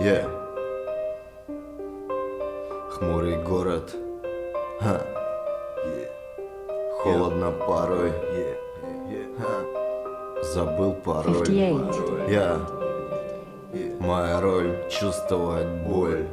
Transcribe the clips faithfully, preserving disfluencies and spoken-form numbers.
Yeah. Хмурый город. Ха. Yeah. Холодно порой. Yeah. Yeah. Ха. Забыл пароль. Я. Yeah. Моя роль чувствовать боль.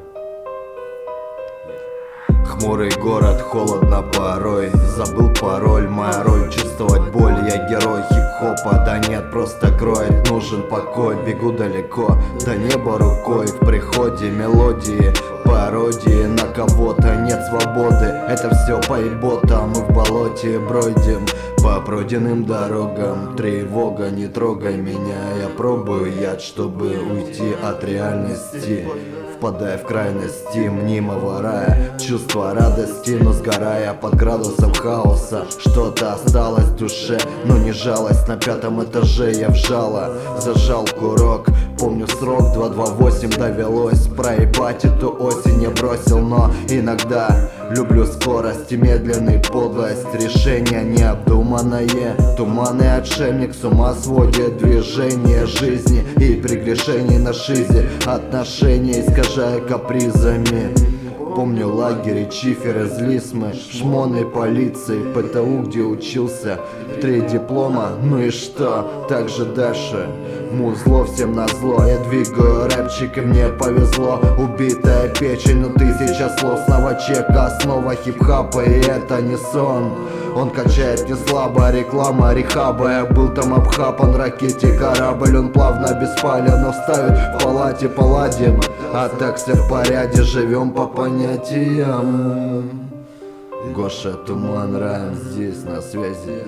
Хмурый город, холодно порой. Забыл пароль, моя роль чувствовать боль. Я герой хип-хопа, да нет, просто кроет. Нужен покой, бегу далеко, до неба рукой. В приходе мелодии, пародии на кого-то. Нет свободы, это все поебота. Мы в болоте бродим по пройденным дорогам. Тревога, не трогай меня, я пробую яд, чтобы уйти от реальности. Впадая в крайности мнимого рая, чувство радости, но сгорая под градусом хаоса. Что-то осталось в душе, но не жалость. На пятом этаже я вжала, зажал курок. Помню срок два два восемь, довелось проебать эту осень. Не бросил, но иногда люблю скорость и медленный подлость. Решение необдуманное, туманный отшельник с ума сводит движение жизни и прегрешений на шизе. Отношения искажая капризами. Помню лагерь и чиферы из Лисмы, шмоны полиции, ПТУ, где учился. Три диплома, ну и что, так же дальше. Музло всем назло, я двигаю рэпчик и мне повезло. Убитая печень, ну тысяча слов, снова чек, основа хип-хапа, и это не сон. Он качает не слабо, реклама рехаба. Я был там обхапан, ракете корабль. Он плавно беспален, но ставит в палате паладин. А так все в порядке, живем по понятиям. Гоша, Туман, Райм здесь на связи.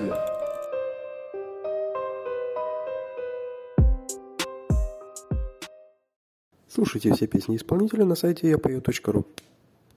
Слушайте все песни исполнителя на сайте я пою точка ру.